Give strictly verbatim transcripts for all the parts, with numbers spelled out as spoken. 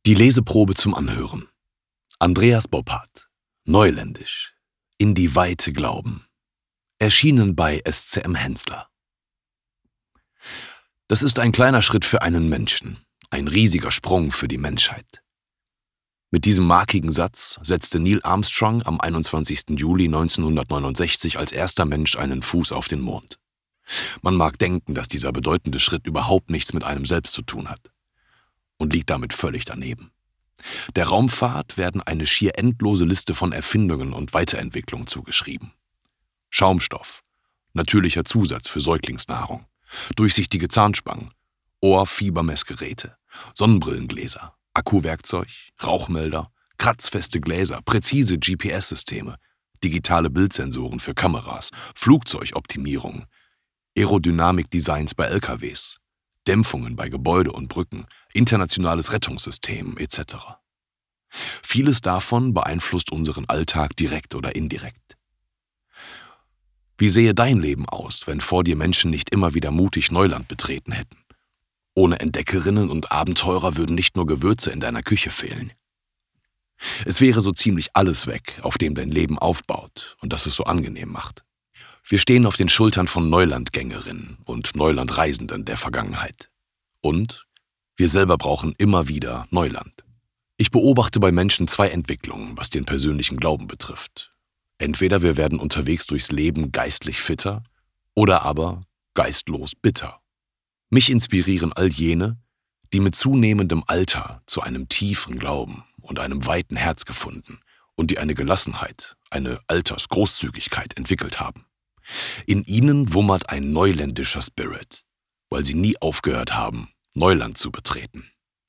Die Leseprobe zum Anhören. Andreas Boppard. Neuländisch. In die Weite glauben. Erschienen bei S C M Hensler. Das ist ein kleiner Schritt für einen Menschen, ein riesiger Sprung für die Menschheit. Mit diesem markigen Satz setzte Neil Armstrong am einundzwanzigsten Juli neunzehnhundertneunundsechzig als erster Mensch einen Fuß auf den Mond. Man mag denken, dass dieser bedeutende Schritt überhaupt nichts mit einem selbst zu tun hat. Und liegt damit völlig daneben. Der Raumfahrt werden eine schier endlose Liste von Erfindungen und Weiterentwicklungen zugeschrieben. Schaumstoff, natürlicher Zusatz für Säuglingsnahrung, durchsichtige Zahnspangen, Ohrfiebermessgeräte, Sonnenbrillengläser, Akkuwerkzeug, Rauchmelder, kratzfeste Gläser, präzise G P S-Systeme, digitale Bildsensoren für Kameras, Flugzeugoptimierung, Aerodynamik-Designs bei L K Ws, Dämpfungen bei Gebäude und Brücken, internationales Rettungssystem et cetera. Vieles davon beeinflusst unseren Alltag direkt oder indirekt. Wie sähe dein Leben aus, wenn vor dir Menschen nicht immer wieder mutig Neuland betreten hätten? Ohne Entdeckerinnen und Abenteurer würden nicht nur Gewürze in deiner Küche fehlen. Es wäre so ziemlich alles weg, auf dem dein Leben aufbaut und das es so angenehm macht. Wir stehen auf den Schultern von Neulandgängerinnen und Neulandreisenden der Vergangenheit. Und wir selber brauchen immer wieder Neuland. Ich beobachte bei Menschen zwei Entwicklungen, was den persönlichen Glauben betrifft. Entweder wir werden unterwegs durchs Leben geistlich fitter oder aber geistlos bitter. Mich inspirieren all jene, die mit zunehmendem Alter zu einem tiefen Glauben und einem weiten Herz gefunden und die eine Gelassenheit, eine Altersgroßzügigkeit entwickelt haben. In ihnen wummert ein neuländischer Spirit, weil sie nie aufgehört haben, Neuland zu betreten.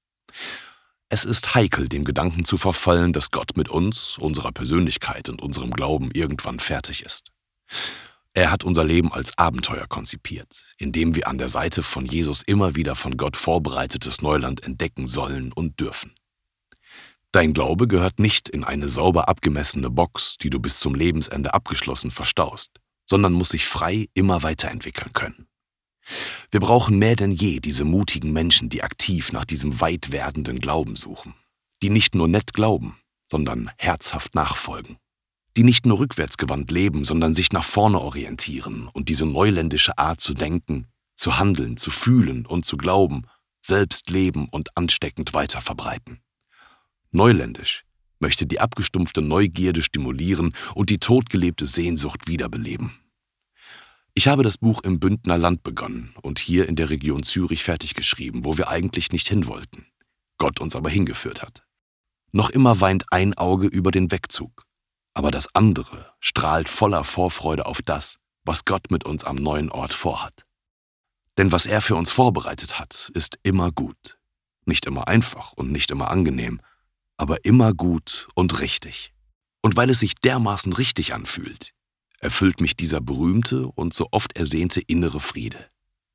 Es ist heikel, dem Gedanken zu verfallen, dass Gott mit uns, unserer Persönlichkeit und unserem Glauben irgendwann fertig ist. Er hat unser Leben als Abenteuer konzipiert, in dem wir an der Seite von Jesus immer wieder von Gott vorbereitetes Neuland entdecken sollen und dürfen. Dein Glaube gehört nicht in eine sauber abgemessene Box, die du bis zum Lebensende abgeschlossen verstaust, sondern muss sich frei immer weiterentwickeln können. Wir brauchen mehr denn je diese mutigen Menschen, die aktiv nach diesem weit werdenden Glauben suchen, die nicht nur nett glauben, sondern herzhaft nachfolgen, die nicht nur rückwärtsgewandt leben, sondern sich nach vorne orientieren und diese neuländische Art zu denken, zu handeln, zu fühlen und zu glauben, selbst leben und ansteckend weiterverbreiten. Neuländisch möchte die abgestumpfte Neugierde stimulieren und die totgelebte Sehnsucht wiederbeleben. Ich habe das Buch im Bündner Land begonnen und hier in der Region Zürich fertiggeschrieben, wo wir eigentlich nicht hin wollten, Gott uns aber hingeführt hat. Noch immer weint ein Auge über den Wegzug, aber das andere strahlt voller Vorfreude auf das, was Gott mit uns am neuen Ort vorhat. Denn was er für uns vorbereitet hat, ist immer gut. Nicht immer einfach und nicht immer angenehm, aber immer gut und richtig. Und weil es sich dermaßen richtig anfühlt, erfüllt mich dieser berühmte und so oft ersehnte innere Friede.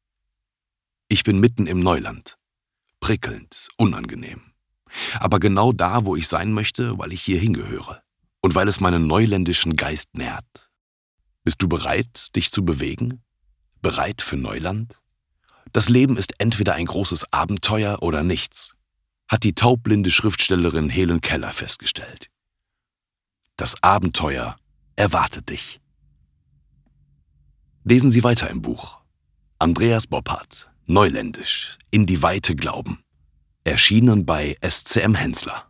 Ich bin mitten im Neuland, prickelnd, unangenehm, aber genau da, wo ich sein möchte, weil ich hier hingehöre und weil es meinen neuländischen Geist nährt. Bist du bereit, dich zu bewegen? Bereit für Neuland? Das Leben ist entweder ein großes Abenteuer oder nichts, hat die taubblinde Schriftstellerin Helen Keller festgestellt. Das Abenteuer erwartet dich. Lesen Sie weiter im Buch. Andreas Boppard, Neuländisch, in die Weite glauben. Erschienen bei S C M Hensler.